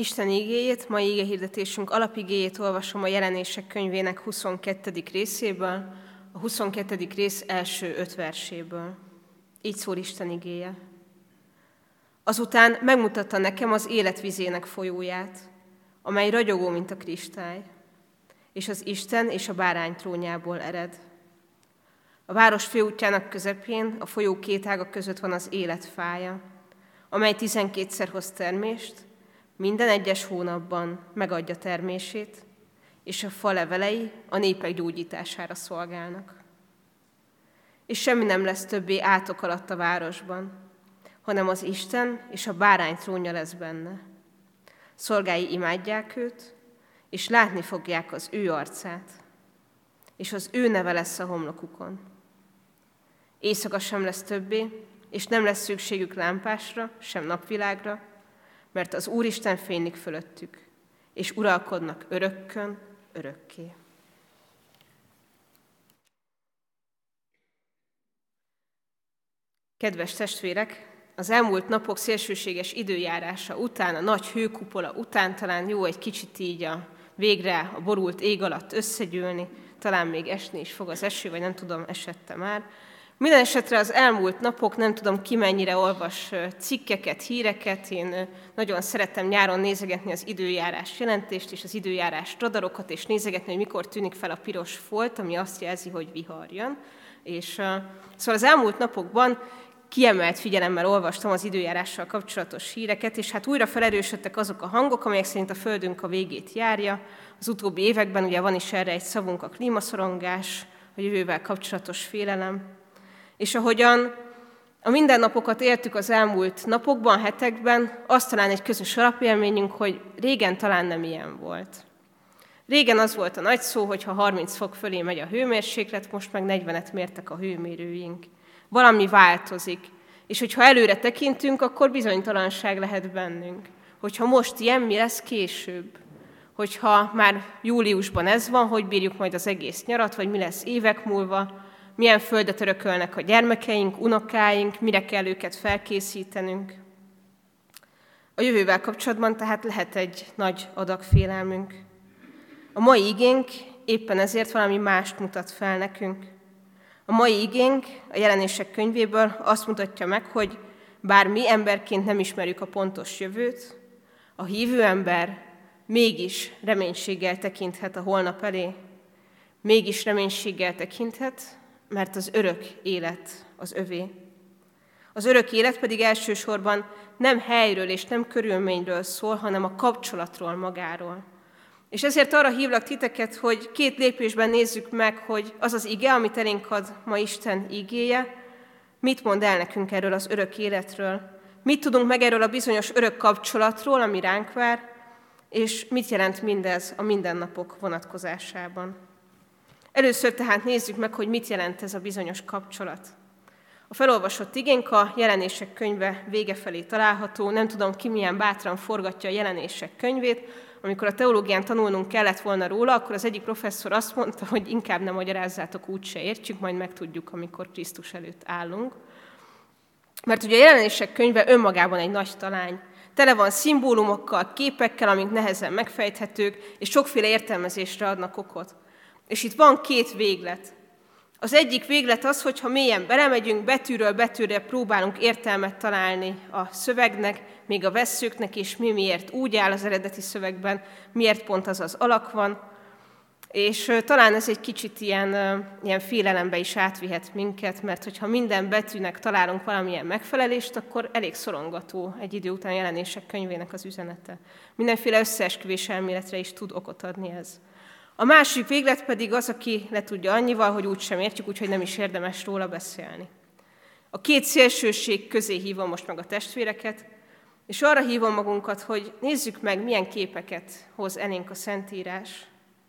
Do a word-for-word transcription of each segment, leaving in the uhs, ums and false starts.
Isten igéjét, mai igehirdetésünk alapigéjét olvasom a Jelenések könyvének huszonkettedik részéből, a huszonkettedik rész első öt verséből. Így szól Isten igéje. Azután megmutatta nekem az életvizének folyóját, amely ragyogó, mint a kristály, és az Isten és a bárány trónjából ered. A város főútjának közepén, a folyó két ága között van az élet fája, amely tizenkétszer hoz termést, minden egyes hónapban megadja termését, és a fa levelei a népek gyógyítására szolgálnak. És semmi nem lesz többé átok alatt a városban, hanem az Isten és a bárány trónja lesz benne. Szolgái imádják őt, és látni fogják az ő arcát, és az ő neve lesz a homlokukon. Éjszaka sem lesz többé, és nem lesz szükségük lámpásra, sem napvilágra, mert az Úristen fénylik fölöttük, és uralkodnak örökkön, örökké. Kedves testvérek, az elmúlt napok szélsőséges időjárása után, a nagy hőkupola után talán jó egy kicsit így a végre a borult ég alatt összegyűlni, talán még esni is fog az eső, vagy nem tudom, esette már. Minden esetre az elmúlt napok, nem tudom ki mennyire olvas cikkeket, híreket, én nagyon szerettem nyáron nézegetni az időjárás jelentést és az időjárás radarokat, és nézegetni, hogy mikor tűnik fel a piros folt, ami azt jelzi, hogy vihar jön. És, uh, szóval az elmúlt napokban kiemelt figyelemmel olvastam az időjárással kapcsolatos híreket, és hát újra felerősödtek azok a hangok, amelyek szerint a Földünk a végét járja. Az utóbbi években ugye van is erre egy szavunk, a klímaszorongás, a jövővel kapcsolatos félelem. És ahogyan a mindennapokat éltük az elmúlt napokban, hetekben, az talán egy közös alapélményünk, hogy régen talán nem ilyen volt. Régen az volt a nagy szó, hogy ha harminc fok fölé megy a hőmérséklet, most meg negyvenet mértek a hőmérőink. Valami változik, és hogyha előre tekintünk, akkor bizonytalanság lehet bennünk. Hogyha most ilyen, mi lesz később? Hogyha már júliusban ez van, hogy bírjuk majd az egész nyarat, vagy mi lesz évek múlva, milyen földet örökölnek a gyermekeink, unokáink, mire kell őket felkészítenünk. A jövővel kapcsolatban tehát lehet egy nagy adag félelmünk. A mai igénk éppen ezért valami mást mutat fel nekünk. A mai igénk a Jelenések könyvéből azt mutatja meg, hogy bár mi emberként nem ismerjük a pontos jövőt, a hívő ember mégis reménységgel tekinthet a holnap elé, mégis reménységgel tekinthet, mert az örök élet az övé. Az örök élet pedig elsősorban nem helyről és nem körülményről szól, hanem a kapcsolatról magáról. És ezért arra hívlak titeket, hogy két lépésben nézzük meg, hogy az az ige, amit elénk ad ma Isten igéje, mit mond el nekünk erről az örök életről, mit tudunk meg erről a bizonyos örök kapcsolatról, ami ránk vár, és mit jelent mindez a mindennapok vonatkozásában. Először tehát nézzük meg, hogy mit jelent ez a bizonyos kapcsolat. A felolvasott igénk a Jelenések könyve vége felé található, nem tudom ki milyen bátran forgatja a Jelenések könyvét. Amikor a teológián tanulnunk kellett volna róla, akkor az egyik professzor azt mondta, hogy inkább nem magyarázzátok, úgyse értjük, majd megtudjuk, amikor Krisztus előtt állunk. Mert ugye a Jelenések könyve önmagában egy nagy talány. Tele van szimbólumokkal, képekkel, amik nehezen megfejthetők, és sokféle értelmezésre adnak okot. És itt van két véglet. Az egyik véglet az, hogyha mélyen belemegyünk, betűről betűre próbálunk értelmet találni a szövegnek, még a vesszőknek, és mi miért úgy áll az eredeti szövegben, miért pont az az alak van. És talán ez egy kicsit ilyen, ilyen félelembe is átvihet minket, mert hogyha minden betűnek találunk valamilyen megfelelést, akkor elég szorongató egy idő után Jelenések könyvének az üzenete. Mindenféle összeesküvés elméletre is tud okot adni ez. A másik véglet pedig az, aki le tudja annyival, hogy úgysem értjük, úgyhogy nem is érdemes róla beszélni. A két szélsőség közé hívom most meg a testvéreket, és arra hívom magunkat, hogy nézzük meg, milyen képeket hoz elénk a Szentírás.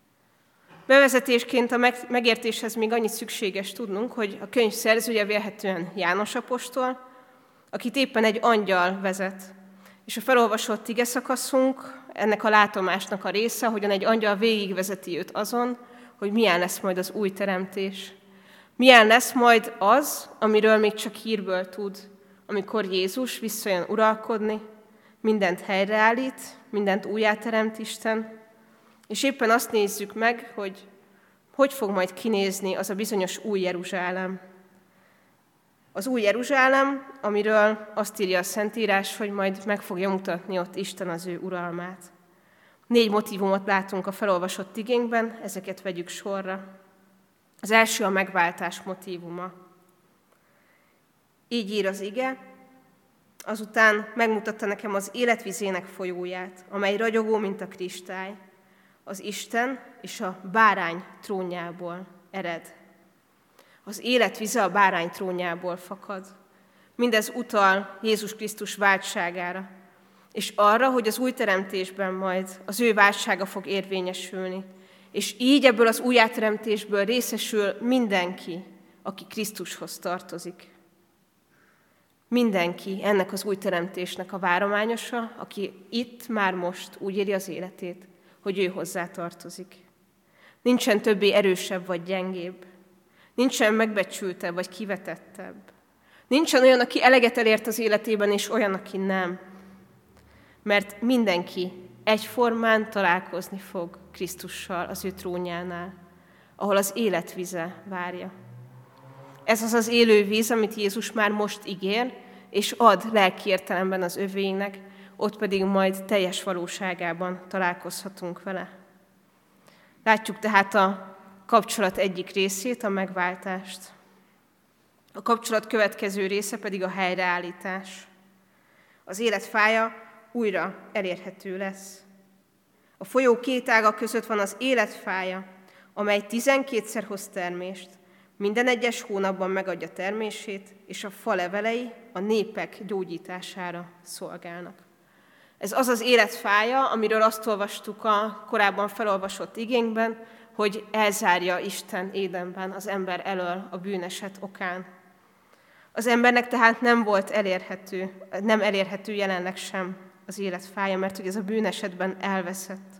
Bevezetésként a megértéshez még annyit szükséges tudnunk, hogy a könyv szerzője vélhetően János apostol, akit éppen egy angyal vezet. És a felolvasott igeszakaszunk ennek a látomásnak a része, hogyan egy angyal végigvezeti őt azon, hogy milyen lesz majd az új teremtés. Milyen lesz majd az, amiről még csak hírből tud, amikor Jézus visszajön uralkodni, mindent helyreállít, mindent újjáteremt Isten, és éppen azt nézzük meg, hogy hogy fog majd kinézni az a bizonyos új Jeruzsálem. Az új Jeruzsálem, amiről azt írja a Szentírás, hogy majd meg fogja mutatni ott Isten az ő uralmát. Négy motívumot látunk a felolvasott igénkben, ezeket vegyük sorra. Az első a megváltás motívuma. Így ír az ige, azután megmutatta nekem az életvizének folyóját, amely ragyogó, mint a kristály, az Isten és a bárány trónjából ered. Az életvize a bárány trónjából fakad. Mindez utal Jézus Krisztus váltságára, és arra, hogy az új teremtésben majd az ő váltsága fog érvényesülni, és így ebből az újjáteremtésből részesül mindenki, aki Krisztushoz tartozik. Mindenki ennek az új teremtésnek a várományosa, aki itt már most úgy éli az életét, hogy ő hozzá tartozik. Nincsen többé erősebb vagy gyengébb. Nincsen megbecsültebb vagy kivetettebb. Nincsen olyan, aki eleget elért az életében, és olyan, aki nem. Mert mindenki egyformán találkozni fog Krisztussal az ő trónjánál, ahol az életvize várja. Ez az az élő víz, amit Jézus már most ígér, és ad lelki értelemben az övéinek, ott pedig majd teljes valóságában találkozhatunk vele. Látjuk tehát a kapcsolat egyik részét, a megváltást. A kapcsolat következő része pedig a helyreállítás. Az élet fája újra elérhető lesz. A folyó két ága között van az élet fája, amely tizenkétszer hoz termést, minden egyes hónapban megadja termését, és a fa levelei a népek gyógyítására szolgálnak. Ez az az életfája, amiről azt olvastuk a korábban felolvasott igénkben, hogy elzárja Isten Édenben az ember elől a bűneset okán. Az embernek tehát nem volt elérhető, nem elérhető jelenleg sem az életfája, mert hogy ez a bűnesetben elveszett.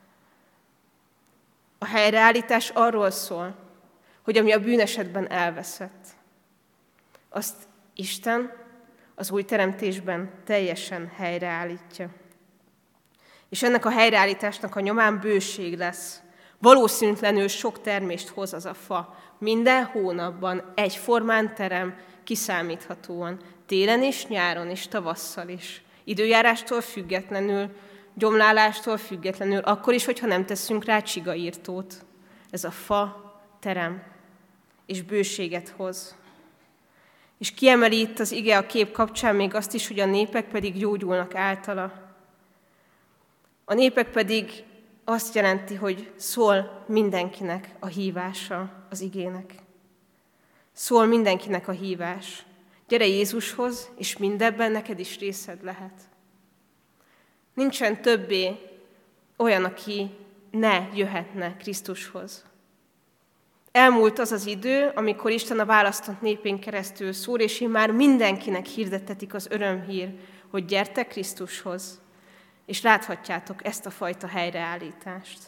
A helyreállítás arról szól, hogy ami a bűnesetben elveszett, azt Isten az új teremtésben teljesen helyreállítja. És ennek a helyreállításnak a nyomán bőség lesz. Valószínűtlenül sok termést hoz az a fa. Minden hónapban egyformán terem, kiszámíthatóan, télen és nyáron és tavasszal is. Időjárástól függetlenül, gyomlálástól függetlenül, akkor is, hogyha nem teszünk rá csigaírtót. Ez a fa terem, és bőséget hoz. És kiemeli itt az ige a kép kapcsán még azt is, hogy a népek pedig gyógyulnak általa. A népek pedig azt jelenti, hogy szól mindenkinek a hívása az igének. Szól mindenkinek a hívás. Gyere Jézushoz, és mindebben neked is részed lehet. Nincsen többé olyan, aki ne jöhetne Krisztushoz. Elmúlt az az idő, amikor Isten a választott népén keresztül szól, és én már mindenkinek hirdettetik az örömhír, hogy gyertek Krisztushoz, és láthatjátok ezt a fajta helyreállítást.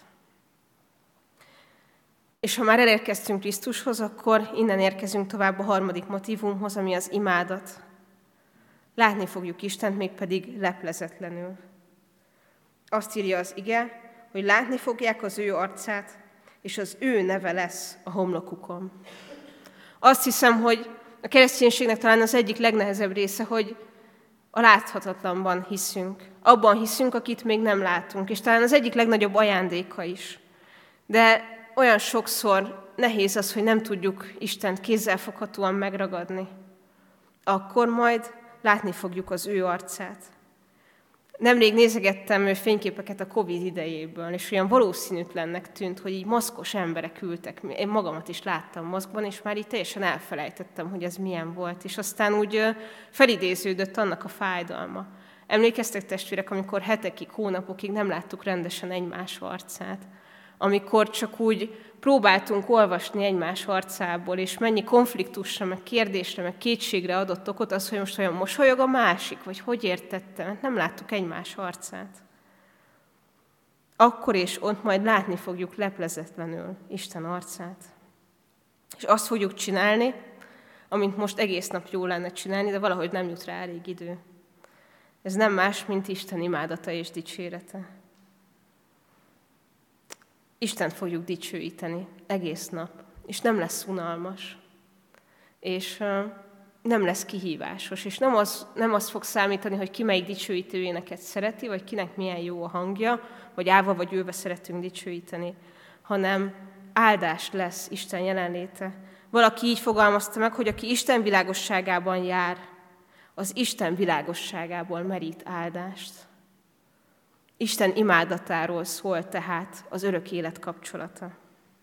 És ha már elérkeztünk Krisztushoz, akkor innen érkezünk tovább a harmadik motívumhoz, ami az imádat. Látni fogjuk Istent, mégpedig leplezetlenül. Azt írja az ige, hogy látni fogják az ő arcát, és az ő neve lesz a homlokukon. Azt hiszem, hogy a kereszténységnek talán az egyik legnehezebb része, hogy a láthatatlanban hiszünk. Abban hiszünk, akit még nem látunk, és talán az egyik legnagyobb ajándéka is. De olyan sokszor nehéz az, hogy nem tudjuk Istent kézzelfoghatóan megragadni. Akkor majd látni fogjuk az ő arcát. Nemrég nézegettem fényképeket a Covid idejéből, és olyan valószínűtlennek tűnt, hogy így maszkos emberek ültek. Én magamat is láttam maszkban, és már így teljesen elfelejtettem, hogy ez milyen volt. És aztán úgy felidéződött annak a fájdalma. Emlékeztek, testvérek, amikor hetekig, hónapokig nem láttuk rendesen egymás arcát? Amikor csak úgy próbáltunk olvasni egymás arcából, és mennyi konfliktusra, meg kérdésre, meg kétségre adott okot az, hogy most olyan mosolyog a másik, vagy hogy értette, mert nem láttuk egymás arcát. Akkor és ott majd látni fogjuk leplezetlenül Isten arcát. És azt fogjuk csinálni, amint most egész nap jó lenne csinálni, de valahogy nem jut rá elég idő. Ez nem más, mint Isten imádata és dicsérete. Istent fogjuk dicsőíteni egész nap, és nem lesz unalmas, és nem lesz kihívásos, és nem az, nem az fog számítani, hogy ki melyik dicsőítő éneket szereti, vagy kinek milyen jó a hangja, vagy állva vagy ülve szeretünk dicsőíteni, hanem áldás lesz Isten jelenléte. Valaki így fogalmazta meg, hogy aki Isten világosságában jár, az Isten világosságából merít áldást. Isten imádatáról szól tehát az örök élet kapcsolata.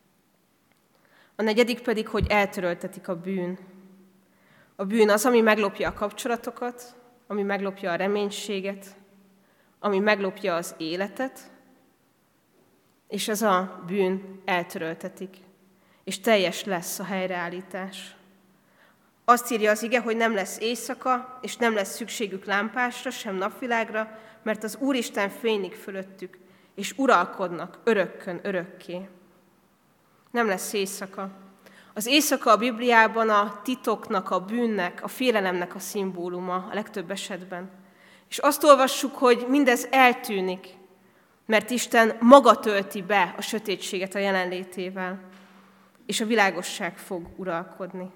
A negyedik pedig, hogy eltöröltetik a bűn. A bűn az, ami meglopja a kapcsolatokat, ami meglopja a reménységet, ami meglopja az életet, és ez a bűn eltöröltetik, és teljes lesz a helyreállítás. Azt írja az ige, hogy nem lesz éjszaka, és nem lesz szükségük lámpásra, sem napvilágra, mert az Úristen fénylik fölöttük, és uralkodnak örökkön örökké. Nem lesz éjszaka. Az éjszaka a Bibliában a titoknak, a bűnnek, a félelemnek a szimbóluma a legtöbb esetben. És azt olvassuk, hogy mindez eltűnik, mert Isten maga tölti be a sötétséget a jelenlétével, és a világosság fog uralkodni.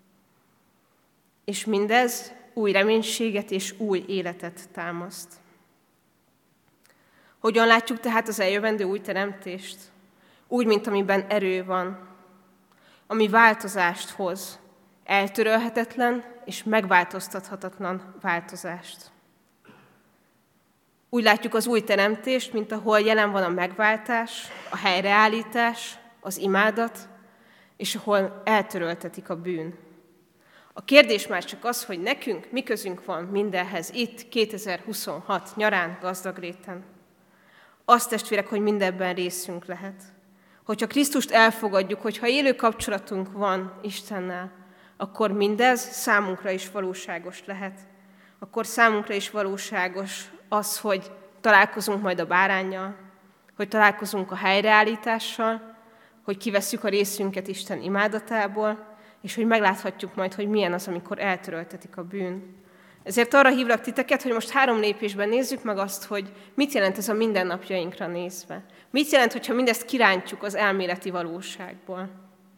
És mindez új reménységet és új életet támaszt. Hogyan látjuk tehát az eljövendő új teremtést? Úgy, mint amiben erő van, ami változást hoz, eltörölhetetlen és megváltoztathatatlan változást. Úgy látjuk az új teremtést, mint ahol jelen van a megváltás, a helyreállítás, az imádat, és ahol eltöröltetik a bűn. A kérdés már csak az, hogy nekünk mi közünk van mindenhez itt kétezer-huszonhat nyarán Gazdagréten. Azt, testvérek, hogy mindebben részünk lehet. Hogyha Krisztust elfogadjuk, hogyha élő kapcsolatunk van Istennel, akkor mindez számunkra is valóságos lehet. Akkor számunkra is valóságos az, hogy találkozunk majd a báránnyal, hogy találkozunk a helyreállítással, hogy kivesszük a részünket Isten imádatából, és hogy megláthatjuk majd, hogy milyen az, amikor eltöröltetik a bűn. Ezért arra hívlak titeket, hogy most három lépésben nézzük meg azt, hogy mit jelent ez a mindennapjainkra nézve. Mit jelent, hogyha mindezt kirántjuk az elméleti valóságból.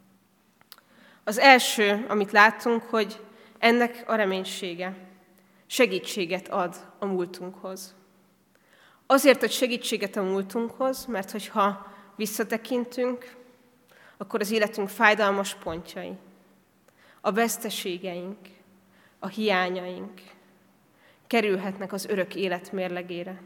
Az első, amit látunk, hogy ennek a reménysége segítséget ad a múltunkhoz. Azért, hogy segítséget a múltunkhoz, mert hogyha visszatekintünk, akkor az életünk fájdalmas pontjai, a veszteségeink, a hiányaink kerülhetnek az örök élet mérlegére.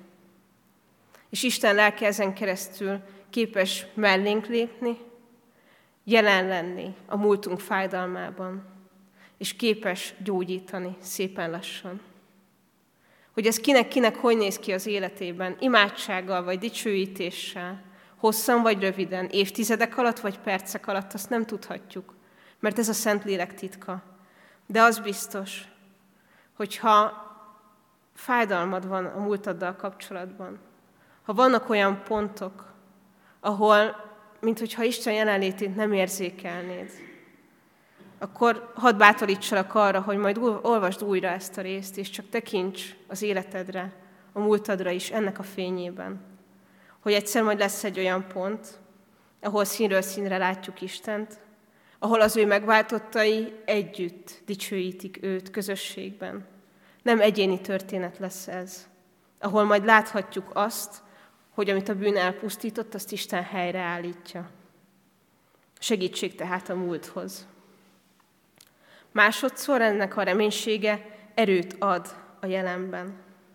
És Isten lelke ezen keresztül képes mellénk lépni, jelen lenni a múltunk fájdalmában, és képes gyógyítani szépen lassan. Hogy ez kinek-kinek hogy néz ki az életében, imádsággal vagy dicsőítéssel, hosszan vagy röviden, évtizedek alatt vagy percek alatt, azt nem tudhatjuk, mert ez a Szentlélek titka. De az biztos, hogyha fájdalmad van a múltaddal kapcsolatban, ha vannak olyan pontok, ahol, minthogyha Isten jelenlétét nem érzékelnéd, akkor hadd bátorítsalak arra, hogy majd olvasd újra ezt a részt, és csak tekints az életedre, a múltadra is ennek a fényében. Hogy egyszer majd lesz egy olyan pont, ahol színről színre látjuk Istent, ahol az ő megváltottai együtt dicsőítik őt közösségben. Nem egyéni történet lesz ez, ahol majd láthatjuk azt, hogy amit a bűn elpusztított, azt Isten helyreállítja. Segítség tehát a múlthoz. Másodszor ennek a reménysége erőt ad a jelenben.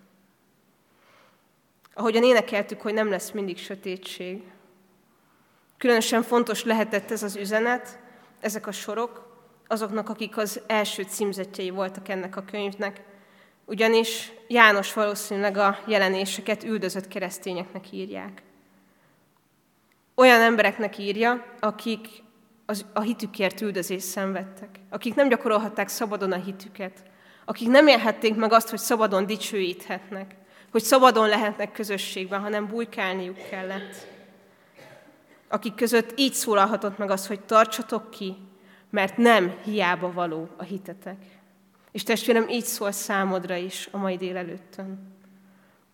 Ahogyan énekeltük, hogy nem lesz mindig sötétség. Különösen fontos lehetett ez az üzenet, ezek a sorok, azoknak, akik az első címzettjei voltak ennek a könyvnek, ugyanis János valószínűleg a jelenéseket üldözött keresztényeknek írják. Olyan embereknek írja, akik az, a hitükért üldözést szenvedtek, akik nem gyakorolhatták szabadon a hitüket, akik nem élhették meg azt, hogy szabadon dicsőíthetnek, hogy szabadon lehetnek közösségben, hanem bujkálniuk kellett. Akik között így szólalhatott meg az, hogy tartsatok ki, mert nem hiába való a hitetek. És testvérem, így szól számodra is a mai délelőttön.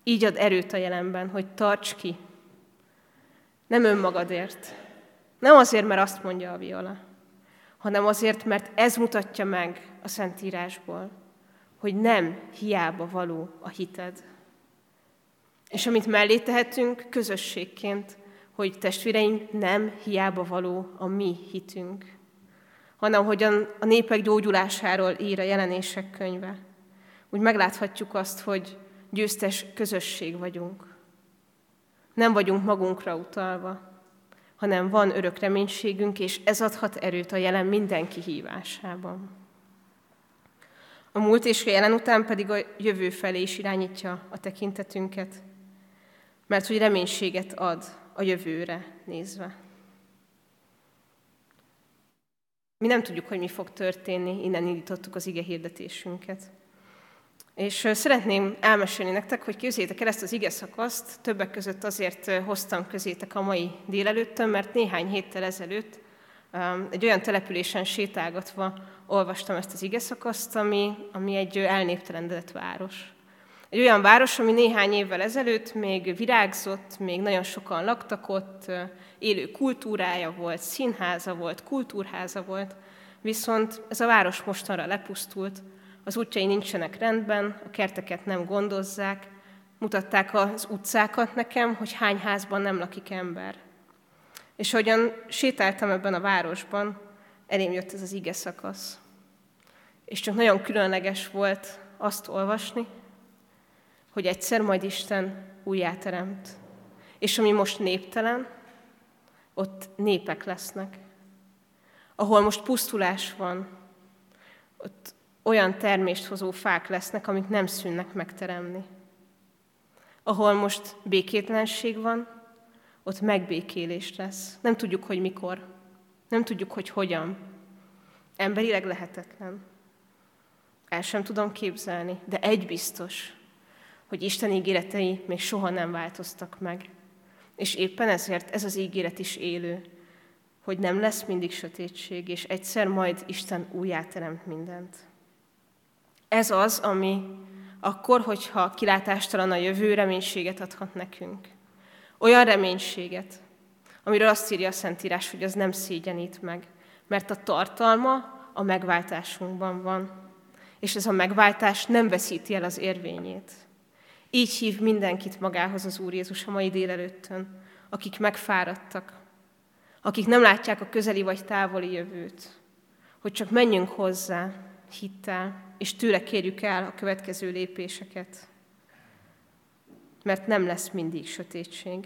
Így ad erőt a jelenben, hogy tarts ki. Nem önmagadért. Nem azért, mert azt mondja a Viola, hanem azért, mert ez mutatja meg a Szentírásból, hogy nem hiába való a hited. És amit mellé tehetünk közösségként, hogy testvéreim, nem hiába való a mi hitünk, hanem hogyan a népek gyógyulásáról ír a Jelenések könyve. Úgy megláthatjuk azt, hogy győztes közösség vagyunk. Nem vagyunk magunkra utalva, hanem van örök reménységünk, és ez adhat erőt a jelen minden kihívásában. A múlt és a jelen után pedig a jövő felé is irányítja a tekintetünket, mert hogy reménységet ad a jövőre nézve. Mi nem tudjuk, hogy mi fog történni, innen indítottuk az ige hirdetésünket. És szeretném elmesélni nektek, hogy képzeljétek el ezt az ige szakaszt, többek között azért hoztam közétek a mai délelőttön, mert néhány héttel ezelőtt egy olyan településen sétálgatva olvastam ezt az ige szakaszt, ami, ami egy elnéptelenedett város. Egy olyan város, ami néhány évvel ezelőtt még virágzott, még nagyon sokan laktak ott, élő kultúrája volt, színháza volt, kultúrháza volt, viszont ez a város mostanra lepusztult, az útjai nincsenek rendben, a kerteket nem gondozzák, mutatták az utcákat nekem, hogy hány házban nem lakik ember. És ahogyan sétáltam ebben a városban, elém jött ez az ige szakasz. És csak nagyon különleges volt azt olvasni, hogy egyszer majd Isten újjáteremt. És ami most néptelen, ott népek lesznek. Ahol most pusztulás van, ott olyan termést hozó fák lesznek, amik nem szűnnek megteremni. Ahol most békétlenség van, ott megbékélés lesz. Nem tudjuk, hogy mikor. Nem tudjuk, hogy hogyan. Emberileg lehetetlen. El sem tudom képzelni, de egy biztos, hogy Isten ígéretei még soha nem változtak meg. És éppen ezért ez az ígéret is élő, hogy nem lesz mindig sötétség, és egyszer majd Isten újjáteremt mindent. Ez az, ami akkor, hogyha kilátástalan a jövő, reménységet adhat nekünk. Olyan reménységet, amiről azt írja a Szentírás, hogy az nem szégyenít meg, mert a tartalma a megváltásunkban van, és ez a megváltás nem veszíti el az érvényét. Így hív mindenkit magához az Úr Jézus a mai délelőttön, akik megfáradtak, akik nem látják a közeli vagy távoli jövőt, hogy csak menjünk hozzá hittel, és tőle kérjük el a következő lépéseket, mert nem lesz mindig sötétség.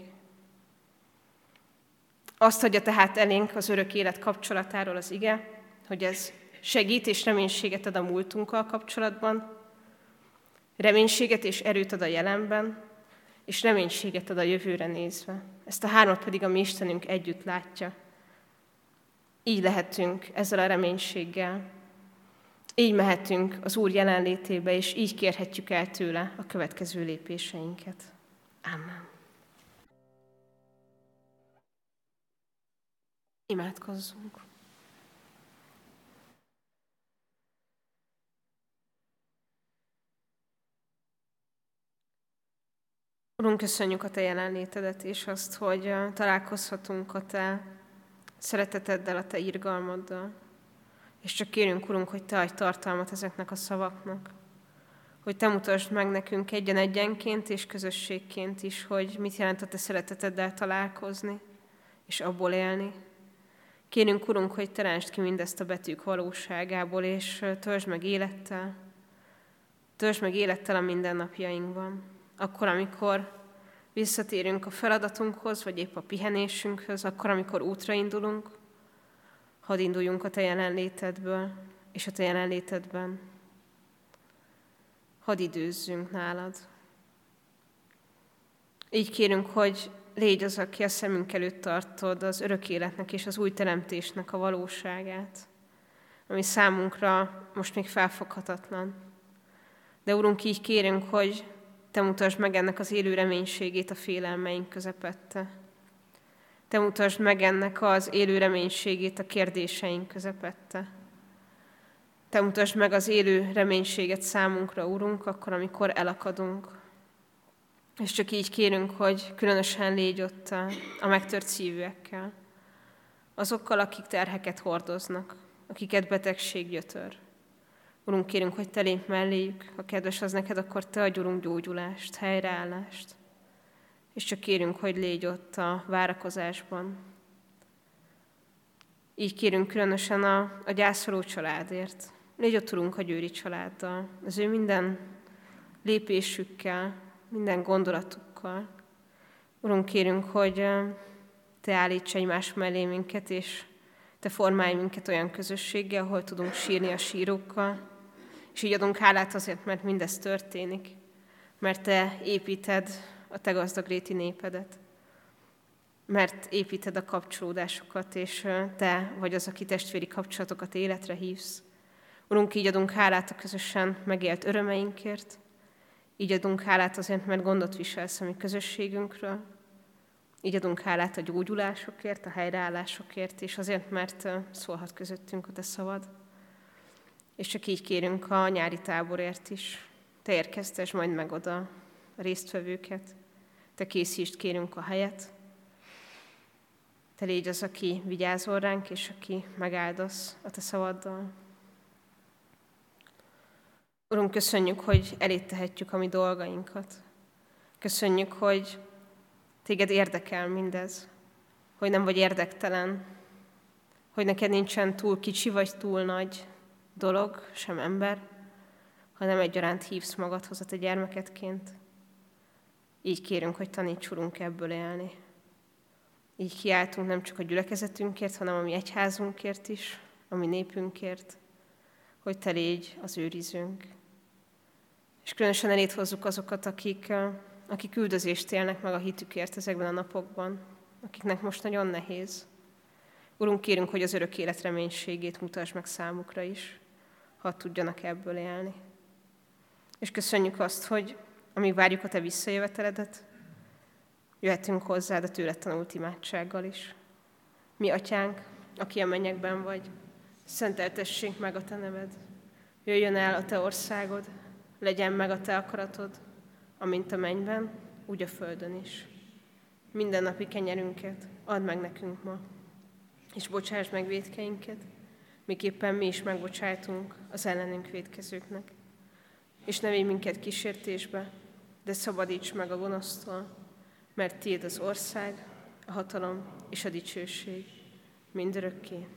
Azt adja tehát elénk az örök élet kapcsolatáról az ige, hogy ez segít és reménységet ad a múltunkkal kapcsolatban, reménységet és erőt ad a jelenben, és reménységet ad a jövőre nézve. Ezt a hármat pedig a mi Istenünk együtt látja. Így lehetünk ezzel a reménységgel. Így mehetünk az Úr jelenlétébe, és így kérhetjük el tőle a következő lépéseinket. Amen. Imádkozzunk. Urunk, köszönjük a Te jelenlétedet, és azt, hogy találkozhatunk a Te szereteteddel, a Te irgalmaddal. És csak kérünk, Urunk, hogy Te adj tartalmat ezeknek a szavaknak. Hogy Te mutasd meg nekünk egyen-egyenként és közösségként is, hogy mit jelent a Te szereteteddel találkozni, és abból élni. Kérünk, Urunk, hogy teremtsd ki mindezt a betűk valóságából, és töltsd meg élettel. Töltsd meg élettel a mindennapjainkban. Akkor, amikor visszatérünk a feladatunkhoz, vagy épp a pihenésünkhöz, akkor, amikor útra indulunk, hadd induljunk a Te jelenlétedből, és a Te jelenlétedben. Hadd időzzünk nálad. Így kérünk, hogy légy az, aki a szemünk előtt tartod az örök életnek és az új teremtésnek a valóságát, ami számunkra most még felfoghatatlan. De Urunk, így kérünk, hogy Te mutasd meg ennek az élő reménységét a félelmeink közepette. Te mutasd meg ennek az élő reménységét a kérdéseink közepette. Te mutasd meg az élő reménységet számunkra, Urunk, akkor, amikor elakadunk. És csak így kérünk, hogy különösen légy ott a, a megtört szívűekkel, azokkal, akik terheket hordoznak, akiket betegség gyötör. Urunk, kérünk, hogy te lépj melléjük, ha kedves az neked, akkor te adj, Urunk, gyógyulást, helyreállást. És csak kérünk, hogy légy ott a várakozásban. Így kérünk különösen a, a gyászoló családért. Légy ott, Urunk, a Győri családdal, az ő minden lépésükkel, minden gondolatukkal. Urunk, kérünk, hogy te állíts egymás mellé minket, és te formálj minket olyan közösséggel, ahol tudunk sírni a sírókkal, és így adunk hálát azért, mert mindez történik, mert te építed a te gazdagréti népedet, mert építed a kapcsolódásokat, és te vagy az, aki testvéri kapcsolatokat életre hívsz. Urunk, így adunk hálát a közösen megélt örömeinkért, így adunk hálát azért, mert gondot viselsz a mi közösségünkről, így adunk hálát a gyógyulásokért, a helyreállásokért, és azért, mert szólhat közöttünk a te szavad. És csak így kérünk a nyári táborért is. Te érkeztes majd meg oda a résztvevőket. Te készítsd, kérünk, a helyet. Te légy az, aki vigyázol ránk, és aki megáldasz a te szavaddal. Urunk, köszönjük, hogy elét tehetjük a mi dolgainkat. Köszönjük, hogy téged érdekel mindez, hogy nem vagy érdektelen, hogy neked nincsen túl kicsi vagy túl nagy dolog, sem ember, hanem egyaránt hívsz magadhoz a te gyermekedként. Így kérünk, hogy taníts, Urunk, ebből élni. Így kiáltunk nem csak a gyülekezetünkért, hanem a mi egyházunkért is, a mi népünkért, hogy te légy az őrizőnk. És különösen eléd hozzuk azokat, akik, akik üldözést élnek meg a hitükért ezekben a napokban, akiknek most nagyon nehéz. Urunk, kérünk, hogy az örök élet reménységét mutasd meg számukra is, ha tudjanak ebből élni. És köszönjük azt, hogy amíg várjuk a te visszajöveteledet, jöhetünk hozzád a tőled tanult imádsággal is. Mi, Atyánk, aki a mennyekben vagy, szenteltessék meg a te neved. Jöjjön el a te országod, legyen meg a te akaratod, amint a mennyben, úgy a földön is. Minden napi kenyerünket add meg nekünk ma, és bocsásd meg vétkeinket, miképpen mi is megbocsájtunk az ellenünk vétkezőknek. És ne védj minket kísértésbe, de szabadíts meg a gonosztól, mert tiéd az ország, a hatalom és a dicsőség mindörökké.